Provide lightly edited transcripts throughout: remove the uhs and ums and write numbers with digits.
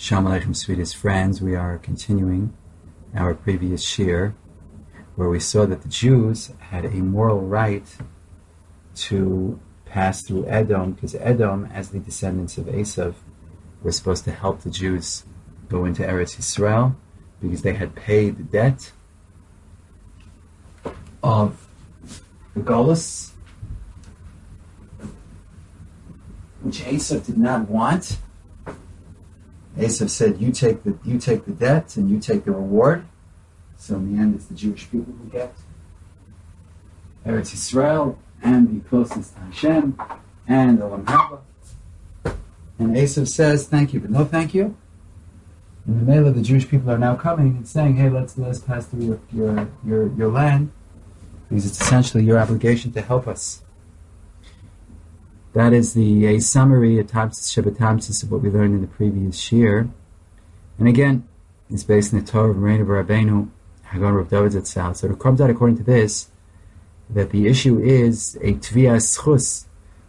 Shalom Aleichem, sweetest friends. We are continuing our previous shir, where we saw that the Jews had a moral right to pass through Edom, because Edom, as the descendants of Esav, were supposed to help the Jews go into Eretz Yisrael, because they had paid the debt of the Golus, which Esav did not want. Esav said, you take the debt and you take the reward. So in the end, it's the Jewish people who get Eretz Yisrael and the closeness to Hashem and Olam Haba. And Esav says, thank you, but no thank you. In the Mela, the Jewish people are now coming and saying, hey, let's pass through your land, because it's essentially your obligation to help us. That is a summary, a Shabbatamsis of what we learned in the previous shir. And again, it's based on the Torah of Rein of Rabbeinu, Hagon Rav David Zatzal. So it comes out according to this, that the issue is a tviyas schus,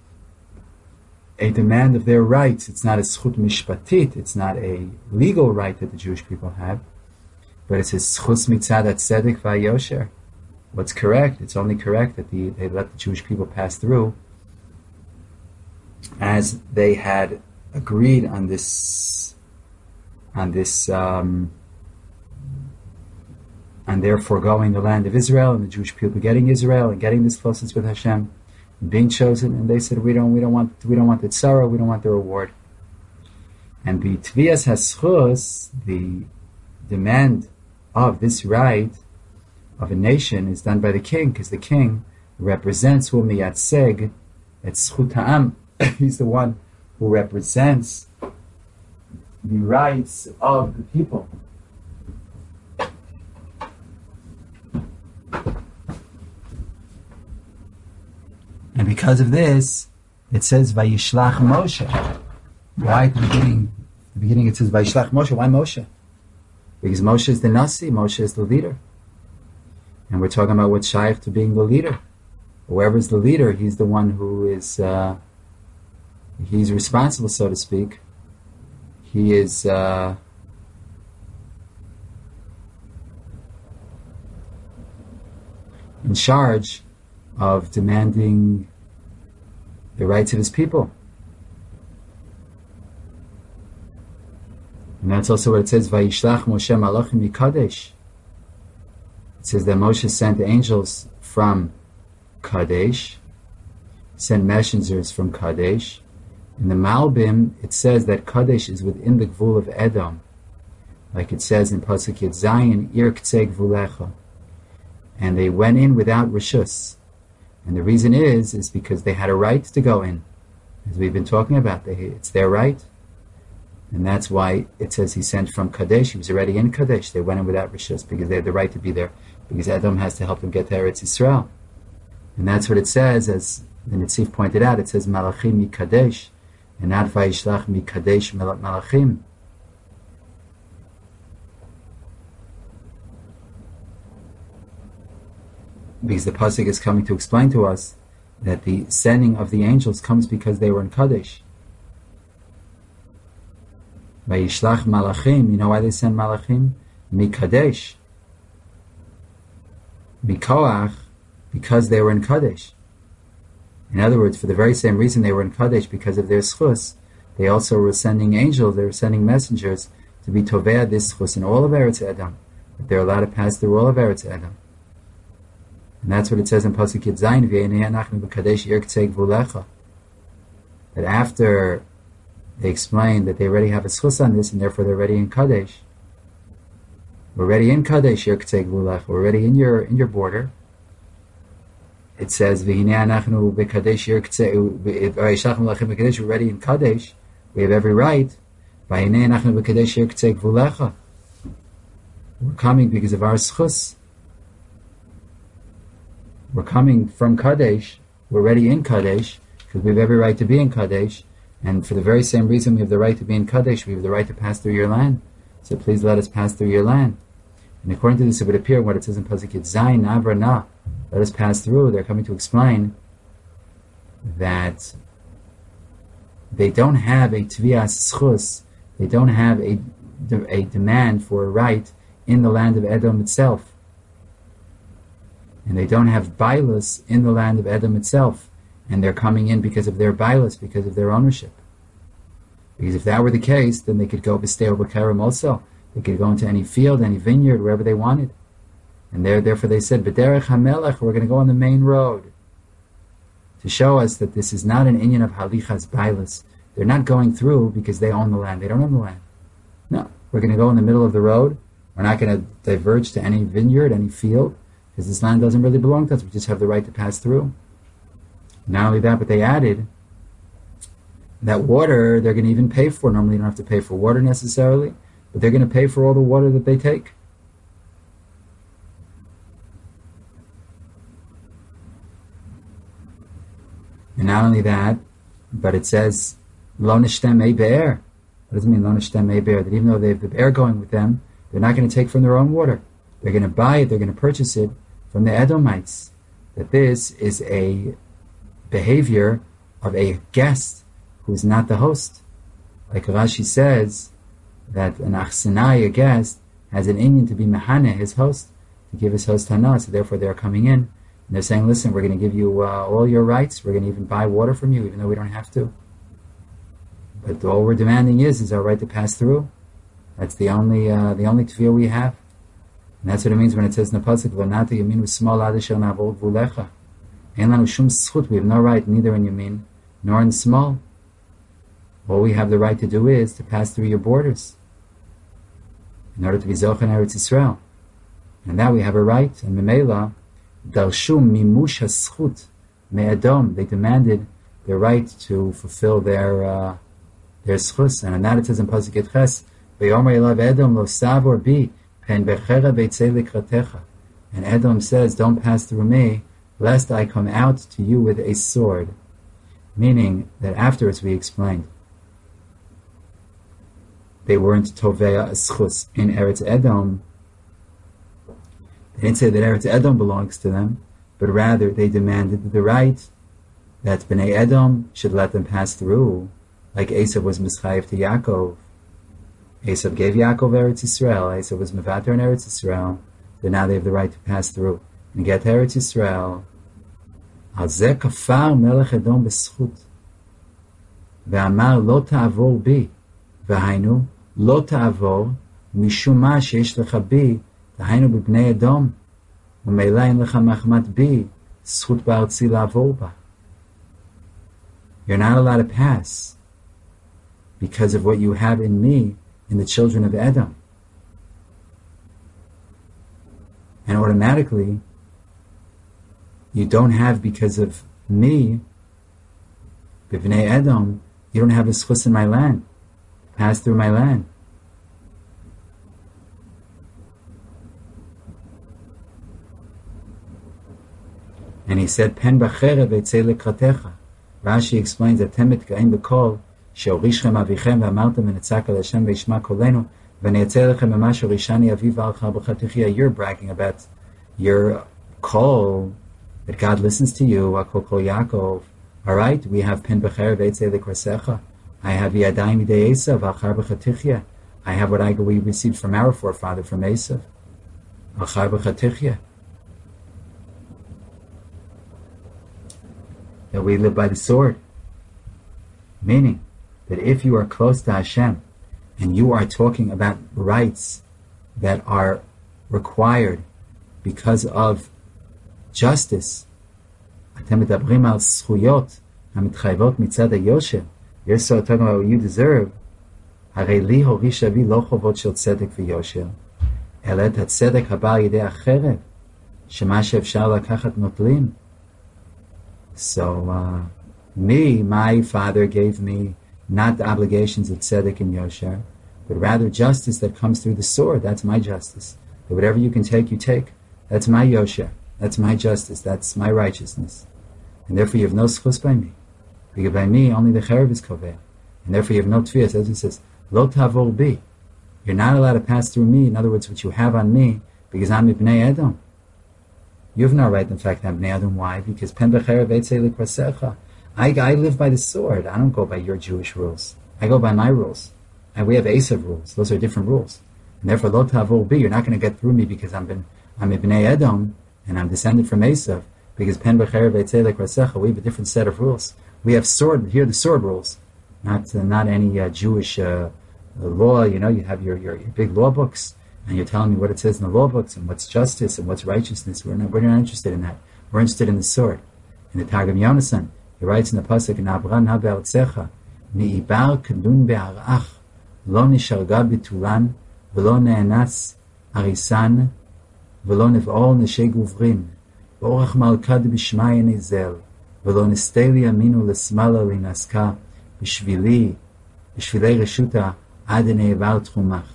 a demand of their rights. It's not a schut mishpatit, it's not a legal right that the Jewish people have, but it's a schus mitzad tzedek v'yosher. What's correct? It's only correct that they let the Jewish people pass through, as they had agreed on their foregoing the land of Israel and the Jewish people getting Israel and getting this closeness with Hashem and being chosen, and they said we don't want the tzara, we don't want the reward. And the tviyas haschus, the demand of this right of a nation, is done by the king, because the king represents hu miyatzeg et zchut ha'am. He's the one who represents the rights of the people. And because of this, it says Vayishlach Moshe. Why at the beginning it says Vayishlach Moshe? Why Moshe? Because Moshe is the Nasi, Moshe is the leader. And we're talking about what's shaykh to being the leader. Whoever's the leader, he's the one who is he's responsible, so to speak. He is in charge of demanding the rights of his people. And that's also what it says, Vayishlach Moshe Malachim Mikadesh. It says that Moshe sent angels from Kadesh, sent messengers from Kadesh. In the Malbim, it says that Kadesh is within the Gvul of Edom, like it says in Pasuk Yud Zayin, Ir K'tzei Gvulecha. And they went in without Rishus. And the reason is because they had a right to go in. As we've been talking about, it's their right. And that's why it says he sent from Kadesh. He was already in Kadesh. They went in without Rishus because they had the right to be there, because Edom has to help them get to Eretz Yisrael. And that's what it says, as the Nitzif pointed out, it says Malachim mi Kadesh, and not Vayishlach mi Kadesh Malachim. Because the pasuk is coming to explain to us that the sending of the angels comes because they were in Kadesh. Vayishlach Malachim, you know why they send Malachim? Mi Kadesh. Mikoach, because they were in Kadesh. In other words, for the very same reason they were in Kadesh, because of their schus, they also were sending angels, they were sending messengers to be tovea this schus in all of Eretz Edom, that they're allowed to pass through all of Eretz Edom. And that's what it says in Pasuk Yud Zayin, V'yeinei anachnu b'kadesh ir k'tzei gvulecha. That after they explain that they already have a schus on this, and therefore they're already in Kadesh. We're already in Kadesh, ir k'tzei gvulecha. We're already in your border. It says, V'hinei anachnu b'kadesh ir k'tzei, v'yishlach malachim b'kadesh, we're already in Kadesh. We have every right. V'hinei anachnu b'kadesh ir k'tzei gvulecha. We're coming because of our schus. We're coming from Kadesh. We're already in Kadesh, because we have every right to be in Kadesh. And for the very same reason we have the right to be in Kadesh, we have the right to pass through your land. So please let us pass through your land. And according to this, it would appear what it says in Pasuk Yud Zayin, Navra Na, let us pass through. They're coming to explain that they don't have a tviyas schus They don't have a demand for a right in the land of Edom itself. And they don't have bailus in the land of Edom itself. And they're coming in because of their bailus, because of their ownership. Because if that were the case, then they could go b'stei b'kerem also. They could go into any field, any vineyard, wherever they wanted. And therefore they said, B'derech HaMelech, we're going to go on the main road. To show us that this is not an inyan of halichas bailus. They're not going through because they own the land. They don't own the land. No, we're going to go in the middle of the road. We're not going to diverge to any vineyard, any field, because this land doesn't really belong to us. We just have the right to pass through. Not only that, but they added that water they're going to even pay for. Normally you don't have to pay for water necessarily, but they're going to pay for all the water that they take. And not only that, but it says, Lo nishtem ei be'er. What does it mean, Lo nishtem ei be'er? That even though they have the be'er going with them, they're not going to take from their own water. They're going to buy it, they're going to purchase it from the Edomites. That this is a behavior of a guest who's not the host. Like Rashi says, that an achsenai, a guest, has an inyan to be mehane, his host, to give his host hana, so therefore they're coming in. And they're saying, listen, we're going to give you all your rights. We're going to even buy water from you, even though we don't have to. But all we're demanding is our right to pass through. That's the only tefillah we have. And that's what it means when it says in the pasuk, "V'nata yaminu small adishel navol vulecha." Ein lanu shum zchut. We have no right neither in yamin nor in small. All we have the right to do is to pass through your borders in order to be zochen Eretz Yisrael. And that we have a right. And memela darshu mimush haschut me'edom. They demanded their right to fulfill their schus. And on that it says in pasuk et ches, "V'yomer elav Edom lo savor bi pen bechera beitzei likratecha." And Edom says, "Don't pass through me, lest I come out to you with a sword." Meaning that afterwards we explained they weren't tovea schus in Eretz Edom. They didn't say that Eretz Edom belongs to them, but rather they demanded the right that Bnei Edom should let them pass through, like Esav was mischayev to Yaakov. Esav gave Yaakov Eretz Yisrael. Esav was mevater in Eretz Yisrael. So now they have the right to pass through and get to Eretz Yisrael. Al zeh kafar melech Edom b'schut, ve'amar lo ta'avor bi, v'hainu lo ta'avor mishum ma sheyesh lecha bi, t'hainu b'bnei Edom, u'meila ein lecha machmat bi, schut ba'artzi la'avor ba. You're not allowed to pass because of what you have in me, in the children of Edom. And automatically, you don't have, because of me, b'bnei Edom, you don't have a schus in my land, pass through my land. And he said, Pen b'chere v'etzei lekratecha. Rashi explains that Temet Gaim B'Kol Sheorishchem Avichem V'amartem V'netzak Al Hashem V'yishma Kolenu V'ne'etzei Lechem Mema Shorishani Aviv Al Charbcha Tichia. You're bragging about your call, that God listens to you, Akol Kol Yaakov. All right, we have Pen B'cher V'etzei Lekrasecha. I have Yadayim Midei Esav Al Charbcha Tichia. I have what we received from our forefather, from Esav. Al Charbcha Tichia. That we live by the sword. Meaning that if you are close to Hashem and you are talking about rights that are required because of justice, you're so talking about what you deserve. So, my father gave me not the obligations of tzedek and yosher, but rather justice that comes through the sword. That's my justice. That whatever you can take, you take. That's my yosher. That's my justice. That's my righteousness. And therefore you have no schus by me. Because by me, only the cherev is koveh. And therefore you have no tefillah. As it says, lo tavor bi. You're not allowed to pass through me. In other words, what you have on me, because I'm ibnei Edom. You have no right, in fact, to have Bnei Adam. Why? Because Pen B'cher V'etzei Lekrasecha. I live by the sword. I don't go by your Jewish rules. I go by my rules. And we have Esav rules. Those are different rules. And therefore, lo tavor bi, you're not going to get through me because I'm a Bnei Edom, and I'm descended from Esav, because pen b'cherev v'etzelek rasecha, we have a different set of rules. We have sword, here are the sword rules, not any Jewish law. You have your big law books, and you're telling me what it says in the law books, and what's justice, and what's righteousness. We're not interested in that. We're interested in the sword. In the Targum Yonasan, he writes in the pasuk, "Na'abran ha be'artzecha, mi'ibar kadun be'arach, lo nisharga bitulan, v'lo ne'enas arisan, v'lo nev'ol neshe guvrin, v'orach malkad b'shmaya nizel, v'lo nesteli aminu l'smala l'inaska, b'shvilei reshuta ad ne'evar tchumach."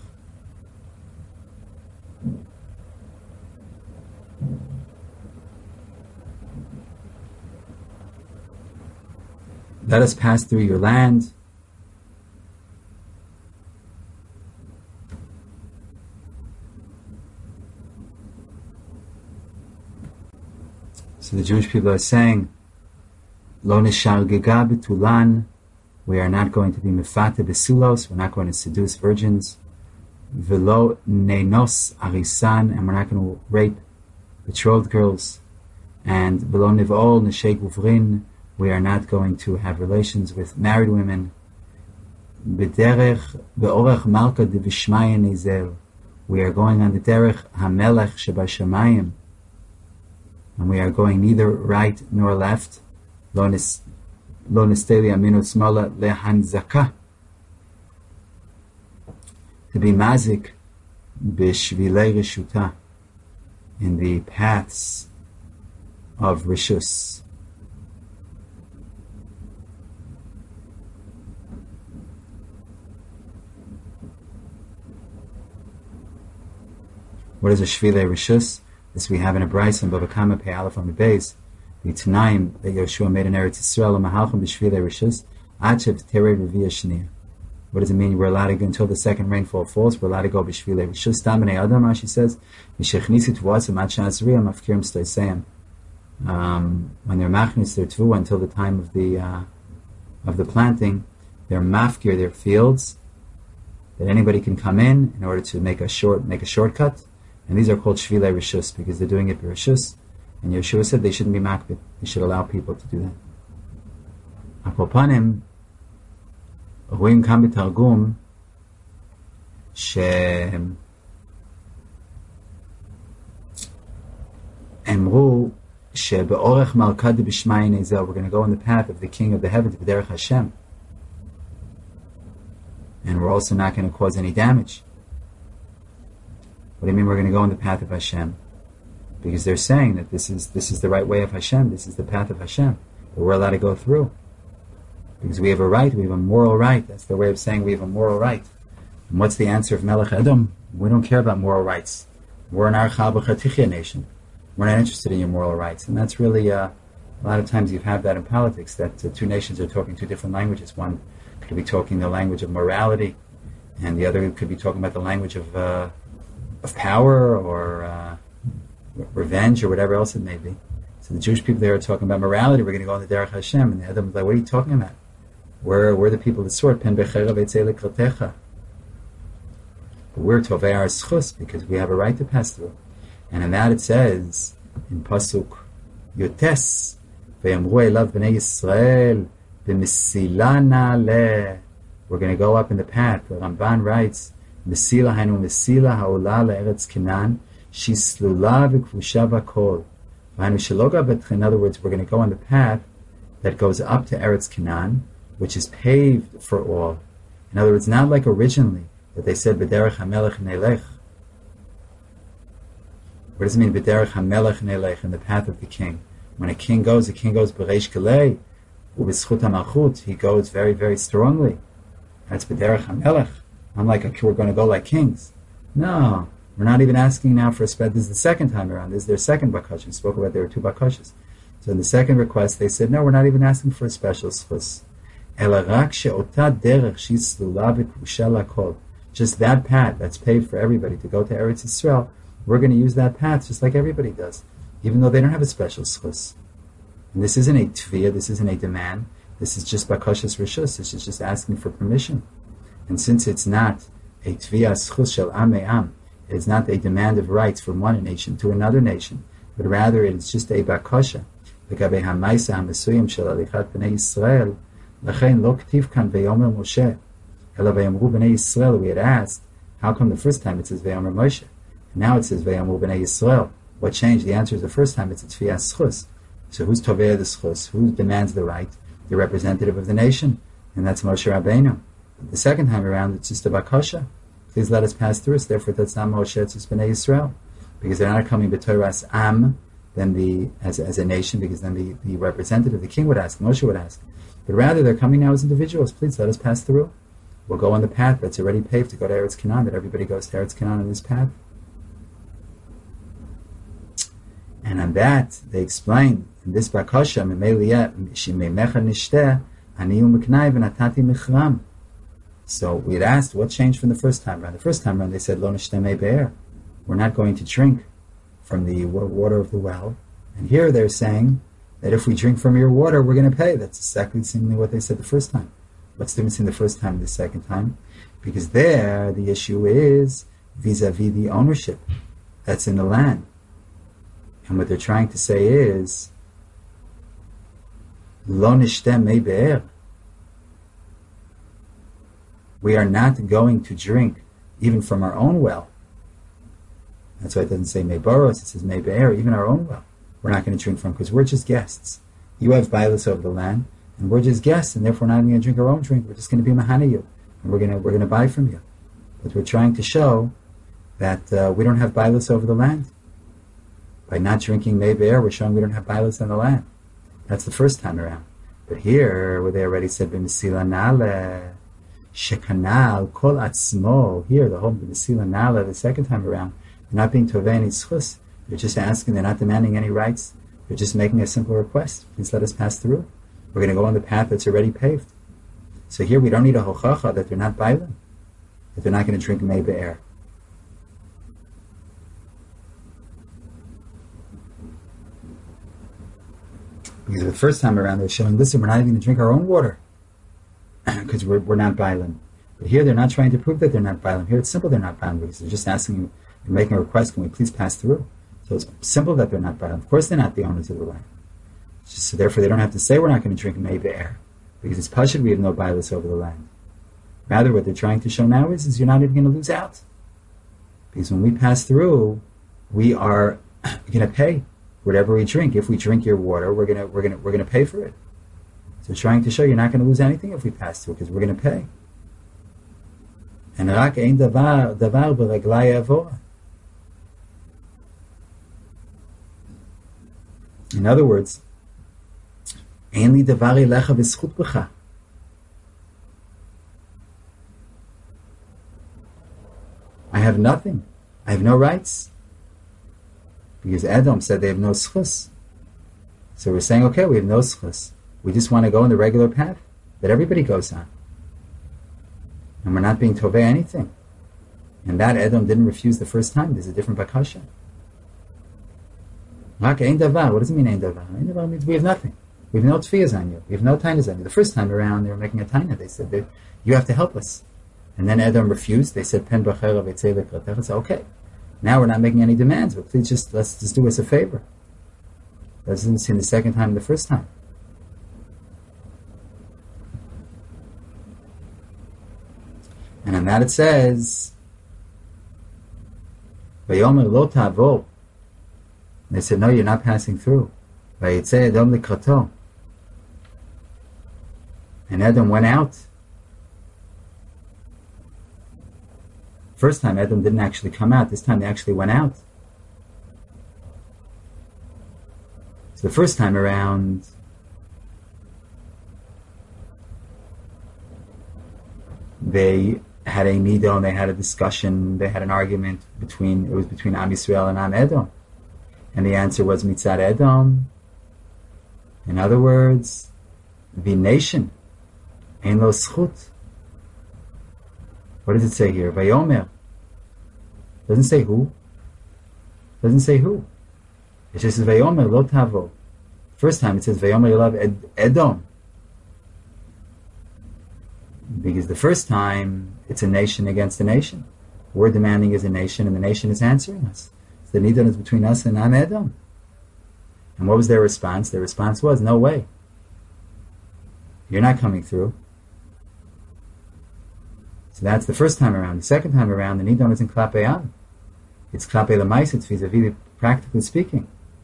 Let us pass through your land. So the Jewish people are saying, Lo nishar gega b'tulan, we are not going to be mefate besulos, we're not going to seduce virgins. V'lo neinos arisan, and we're not going to rape betrothed girls. And v'lo niv'ol neshei guvrin, we are not going to have relations with married women. B'derech be'orech malka de v'shmaya nizel, we are going on the derech hamelech shebashamayim, and we are going neither right nor left. Lo nesteli aminu smala lehanzaka, to be mazik b'shvilei reshuta, in the paths of rishus. What is a shvilei rishus? This we have in a brayso in Bava Kama Pei Aleph on the base. The Tanaim that Yeshua made in Eretz Yisrael, Mahalchim b'shvilei rishus, ad shev terei reviyah shniya. What does it mean? We're allowed to go until the second rainfall falls. We're allowed to go b'shvilei rishus. Tam b'nei adam, Rashi says, Mishechnisi tvuasam ad sha'azriya mafkirim stoiseim. When they're machnis their tvu until the time of the planting, they're mafkir their fields, that anybody can come in order to make a shortcut. And these are called shvilei rishus because they're doing it b'rishus. And Yeshua said they shouldn't be makbid. They should allow people to do that. Akopanim, רואים כאן בתרגום שאמרו שבאורך מלכה דבשמיא נזל, we're going to go on the path of the king of the heavens, בדרך Hashem, and we're also not going to cause any damage. What do you mean we're going to go on the path of Hashem? Because they're saying that this is the right way of Hashem, this is the path of Hashem, that we're allowed to go through. Because we have a right, we have a moral right. That's their way of saying we have a moral right. And what's the answer of Melech Edom? We don't care about moral rights. We're an Archa B'Chatichya nation. We're not interested in your moral rights. And that's really, a lot of times you have that in politics, that two nations are talking two different languages. One could be talking the language of morality, and the other could be talking about the language of power or revenge or whatever else it may be. So the Jewish people there are talking about morality. We're going to go on the Derech Hashem. And the Edom is like, what are you talking about? We're the people of the sword. Pen bechera v'etzei lekratecha. But we're tovei our schus because we have a right to pass through. And in that it says, in Pasuk Yotes, v'yamru elav b'nei Yisrael b'mesila na'aleh. We're going to go up in the path. The Ramban writes, Mesila hainu mesila ha'olah le'eretz Kenan, shislula v'kvusha v'kol. In other words, we're going to go on the path that goes up to Eretz Canaan, which is paved for all. In other words, not like originally, that they said, B'derech HaMelech Nelech. What does it mean, B'derech HaMelech Nelech, in the path of the king? When a king goes B'reish Kelei, U'b'schut HaMalchut, he goes very, very strongly. That's B'derech HaMelech. Unlike we're going to go like kings. No. We're not even asking now for a sped. This is the second time around. This is their second bakasha. We spoke about there were two bakashas. So in the second request, they said, no, we're not even asking for a special schus. Just that path that's paved for everybody to go to Eretz Yisrael, we're going to use that path just like everybody does, even though they don't have a special schus. And this isn't a tviyah, this isn't a demand. This is just bakashas rishus. This is just asking for permission. And since it's not a tvia schus shel am me'am, it's not a demand of rights from one nation to another nation, but rather it is just a bakasha. לגבי המייסה המסוים של הליכת בני ישראל, לכן לא כתיב כאן ויאמר משה, אלא ויאמרו בני ישראל. We had asked, how come the first time it says ויאמר Moshe, and now it says ויאמרו בני ישראל? What changed? The answer is the first time it's a tfias schus. So who's tovei the schus? Who demands the right? The representative of the nation, and that's Moshe Rabbeinu. The second time around, it's just a bakasha. Please let us pass through us. Therefore, that's not Moshe, it's just Bnei Yisrael, because they're not coming b'toras am, then as a nation, because then the representative, the king would ask, Moshe would ask, but rather they're coming now as individuals. Please let us pass through. We'll go on the path that's already paved to go to Eretz Canaan. That everybody goes to Eretz Canaan on this path. And on that, they explain in this bakasha, so we had asked, what changed from the first time around? The first time around, they said, Lo nishteh mei be'er. We're not going to drink from the water of the well. And here they're saying that if we drink from your water, we're going to pay. That's exactly seemingly what they said the first time. What's the difference in the first time and the second time? Because there, the issue is vis-a-vis the ownership that's in the land. And what they're trying to say is, Lo nishteh mei be'er. We are not going to drink even from our own well. That's why it doesn't say mei boros, it says mei be'er, even our own well. We're not going to drink from, because we're just guests. You have bailas over the land, and we're just guests, and therefore we're not even going to drink our own drink. We're just going to be mahana you, and we're going to buy from you. But we're trying to show that we don't have bailas over the land. By not drinking mei be'er, we're showing we don't have bailas on the land. That's the first time around. But here, where they already said b'mesila nale, shekanal kol atzmo, here the whole b'mesila nale, the second time around, they're not being tovei any schus. They're just asking, they're not demanding any rights. They're just making a simple request. Please let us pass through. We're going to go on the path that's already paved. So here we don't need a hochacha that they're not bailim, that they're not going to drink mei be'er. Because the first time around they're showing, listen, we're not even going to drink our own water because we're not bailim. But here they're not trying to prove that they're not bailim. Here it's simple they're not bailim, because they're just asking, they're making a request, can we please pass through? So it's simple that they're not bailim. Of course they're not the owners of the land. So therefore they don't have to say we're not going to drink mei be'er, because it's pashut, we have no bailis over the land. Rather what they're trying to show now is you're not even going to lose out. Because when we pass through, we are going to pay whatever we drink. If we drink your water, we're going to pay for it. So trying to show you're not going to lose anything if we pass through, because we're going to pay. And rak ein davar b'reglai avora. In other words, ein li davar elecha v'zchut b'cha. I have nothing. I have no rights. Because Edom said they have no schus. So we're saying, okay, we have no schus. We just want to go in the regular path that everybody goes on. And we're not being tovei anything. And that Edom didn't refuse the first time. There's a different bakasha. Rak ein davar. What does it mean ein davar? Ein davar means we have nothing. We have no tfiyas on you. We have no tainas on you. The first time around, they were making a taina. They said that you have to help us. And then Edom refused. They said, pen b'chera v'etzei v'kratecha. So okay. Now we're not making any demands, but please let's just do us a favor. That doesn't seem the second time, the first time. And on that it says, Vayomer lo tavo. They said, no, you're not passing through. Vayitzei Edom likrato. And Edom went out. First time Edom didn't actually come out. This time they actually went out. So the first time around, they had a nidon, they had a discussion, they had an argument between Am Yisrael and Am Edom. And the answer was Mitzad Edom. In other words, the nation, ein lo zchut. What does it say here? Vayomer. Doesn't say who. Doesn't say who. It just says Vayomer lo tavo. First time it says Vayomer Elav Edom. Because the first time, it's a nation against a nation. We're demanding as a nation, and the nation is answering us. So the nidon is between us and Am Edom. And what was their response? Their response was, no way. You're not coming through. So that's the first time around. The second time around, the nidon isn't Klapei Am. It's Klapei Lamais, it's vis-a-vis, practically speaking.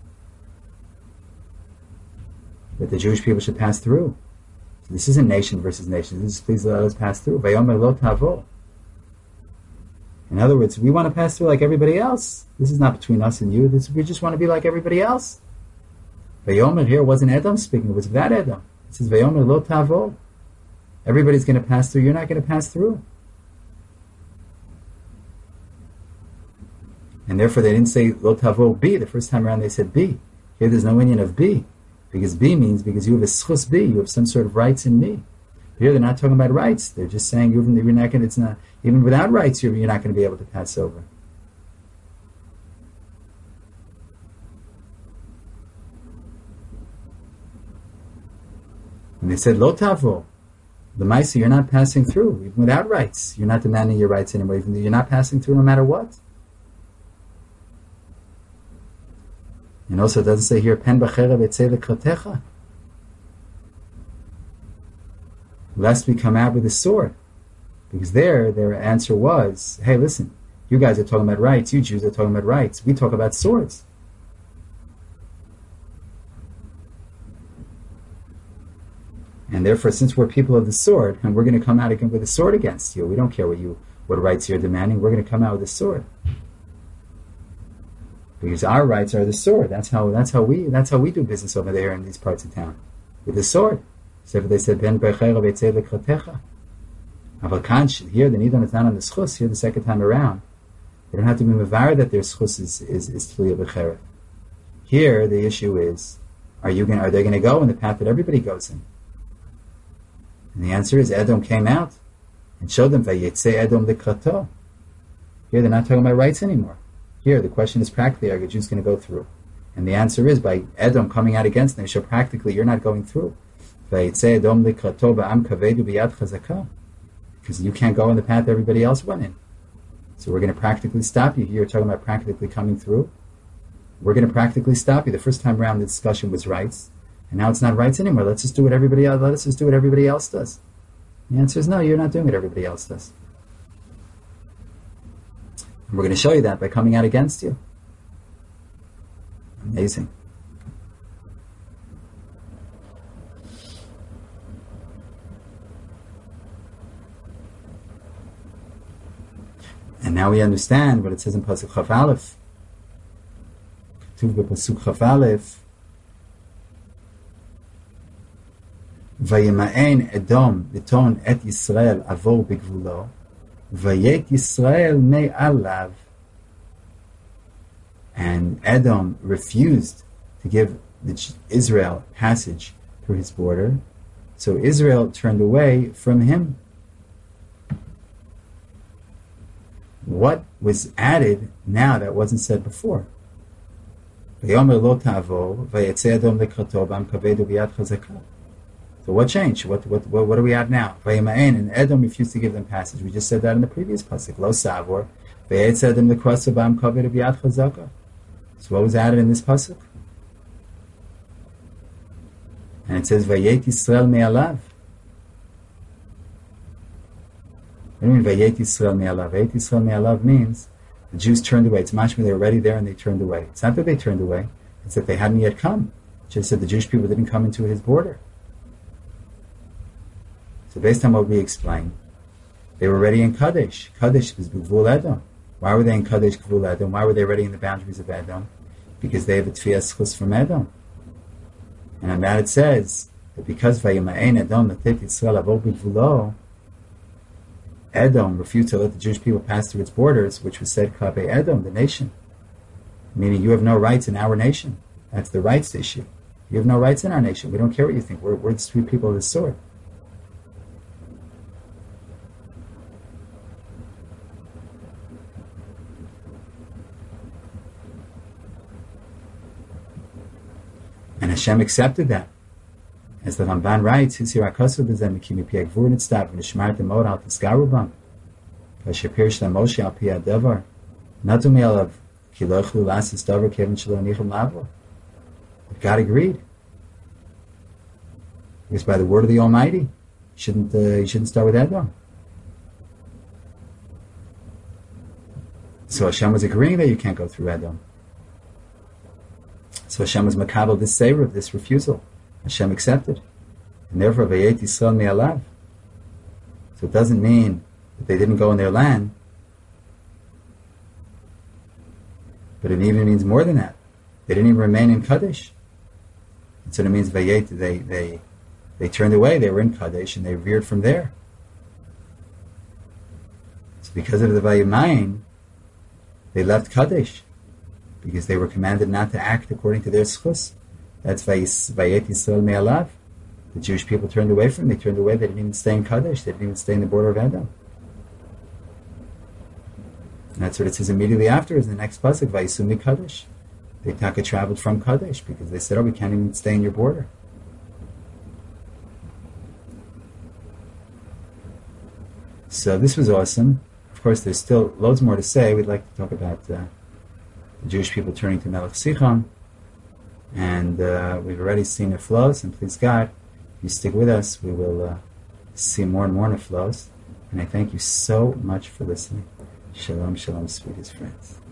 That the Jewish people should pass through. So this isn't nation versus nation. This is please let us pass through. Vayomer lo tavo. In other words, we want to pass through like everybody else. This is not between us and you. We just want to be like everybody else. Vayomer here wasn't Edom speaking. It was that Edom. It says Vayomer lo tavo. Everybody's going to pass through. You're not going to pass through. And therefore they didn't say lo tavo bi. The first time around they said bi. Here there's no union of bi. Because bi means because you have a schus bi. You have some sort of rights in me. Here they're not talking about rights. They're just saying you're not going. It's not even without rights. You're not going to be able to pass over. And they said lo tavo, the Maisa, you're not passing through even without rights. You're not demanding your rights anymore. Even though you're not passing through no matter what. And also it doesn't say here pen b'cherev etzei lekratecha, lest we come out with a sword. Because their answer was, hey, listen, you guys are talking about rights, you Jews are talking about rights, we talk about swords. And therefore, since we're people of the sword, and we're going to come out again with a sword against you, we don't care what rights you're demanding, we're going to come out with a sword. Because our rights are the sword. That's how we do business over there in these parts of town. With the sword. So they said, Ben Becheira Beitzei Lekratecha. Avakanch, here the nidon is not on the schus, here the second time around. They don't have to be mevar that their schus is Tluya Becherev. Here the issue is, are they going to go in the path that everybody goes in? And the answer is Edom came out and showed them Vayetzei Edom Lekrato. Here they're not talking about rights anymore. Here the question is practically, are the Jews going to go through? And the answer is by Edom coming out against them, so practically you're not going through. Because you can't go in the path everybody else went in. So we're going to practically stop you. You're talking about practically coming through. We're going to practically stop you. The first time around the discussion was rights, and now it's not rights anymore. Let's just do what everybody else. Let us just do what everybody else does. The answer is no. You're not doing what everybody else does. And we're going to show you that by coming out against you. Amazing. And now we understand what it says in Pasuk Chaf Aleph. Pasuk Chaf Aleph. Vayima'en Edom v'ton et Yisrael avor b'gvulo vayet Yisrael me'alav. And Edom refused to give Israel passage through his border, so Israel turned away from him. What was added now that wasn't said before? So what changed? What do we add now? And Edom refused to give them passage. We just said that in the previous pasuk. Lo savor. So what was added in this pasuk? And it says Vayet Yisrael me'alav. What do you mean Vayet Yisrael me'alav? Vayet Yisrael me'alav means the Jews turned away. It's mashma they were already there and they turned away. It's not that they turned away. It's that they hadn't yet come. It just said the Jewish people didn't come into his border. So based on what we explained, they were already in Kadesh. Kadesh was Gvul Edom. Why were they in Kadesh Gvul Edom? Why were they already in the boundaries of Edom? Because they have a Tfiyas Chus from Edom. And on that it says that because Vayima'en Edom Latet Yisrael Avor B'Gvulo, Edom refused to let the Jewish people pass through its borders, which was said Klavei Edom, the nation. Meaning you have no rights in our nation. That's the rights issue. You have no rights in our nation. We don't care what you think. We're the sweet people of the sword. And Hashem accepted that. As the Ramban writes, "His hirakasu b'zem mikimi piak v'urnitstav v'nishmar demod al tisgarubam v'shapir shlam Moshe al pi hadavar natu me'alav ki lo yachlu lasis davar kevin shelo nichum lavo." God agreed. Because by the word of the Almighty, you shouldn't start with Edom. So Hashem was agreeing that you can't go through Edom. So Hashem was makabel this savor, this refusal. Hashem accepted. And therefore, Vayet Yisrael me'alav. So it doesn't mean that they didn't go in their land, but it even means more than that. They didn't even remain in Kadesh. And so it means Vayet, they turned away, they were in Kadesh, and they veered from there. So because of the Vayimayim, they left Kadesh, because they were commanded not to act according to their schus. That's Vayet Yisrael me'alav. The Jewish people turned away from them. They turned away. They didn't even stay in Kadesh. They didn't even stay in the border of Edom. And that's what it says immediately afterwards in the next pasuk, Vayisu mi Kadesh. They traveled from Kadesh because they said, "Oh, we can't even stay in your border." So this was awesome. Of course, there's still loads more to say. We'd like to talk about the Jewish people turning to Melech Sichon. And we've already seen the flows, and please God, if you stick with us, we will see more and more of flows. And I thank you so much for listening. Shalom, shalom, sweetest friends.